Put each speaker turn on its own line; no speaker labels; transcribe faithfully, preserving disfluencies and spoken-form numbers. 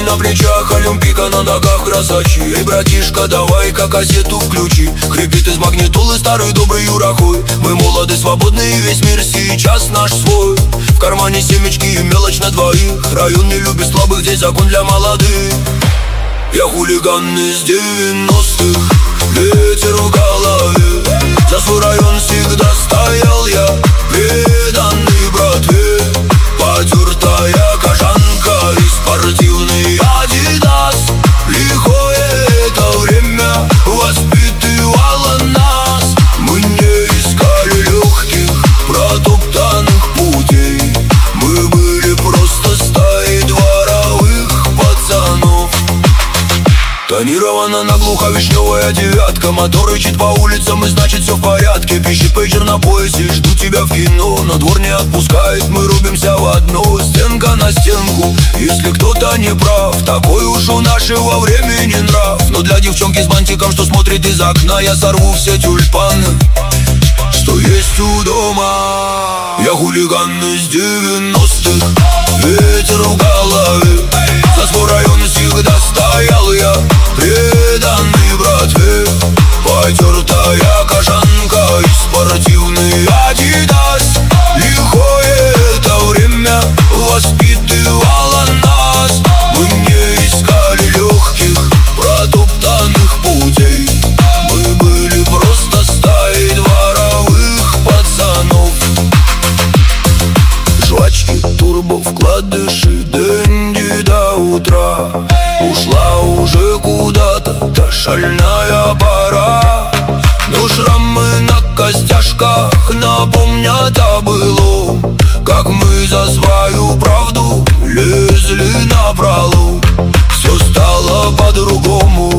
на плечах, олимпика на ногах, красачи. Эй, братишка, давай-ка кассету включи. Хрипит из магнитолы старый добрый Юрахой. Мы молоды, свободны, и весь мир сейчас наш свой. В кармане семечки и мелочь на двоих. Район не любит слабых, здесь закон для молодых. Я хулиган из девяностых, ветер в голове. За свой район всегда стоял я, преданный братве. Потертая кожанка и спортивный Адидас. Лихое это время воспитывало нас. Мы не искали легких, протоптанных путей. Мы были просто стаей дворовых пацанов. Тонирована наглухо вишневая девятка. Мотор рычит по улицам, и значит все в порядке. Пищит пейджер на поясе, жду тебя в кино. Но двор не отпускает, мы рубимся в одно. Стенка на стенку, если кто-то не прав. Такой уж у нашего времени нрав. Но для девчонки с бантиком, что смотрит из окна, я сорву все тюльпаны, что есть у дома. Я хулиган из девяностых, ветер в голове. За свой район всегда стоял я, преданный братве. Потертая кожанка и спортивный Адидас. Лихое это время воспитывало нас. Мы не искали легких, протоптанных путей. Мы были просто стаей дворовых пацанов. Жвачки, турбо, вкладыши, дэнди до утра. Ушла уже куда-то та шальная пора. Но шрамы на костяшках напомнят о былом. Как мы за свою правду лезли напролом. Все стало по-другому.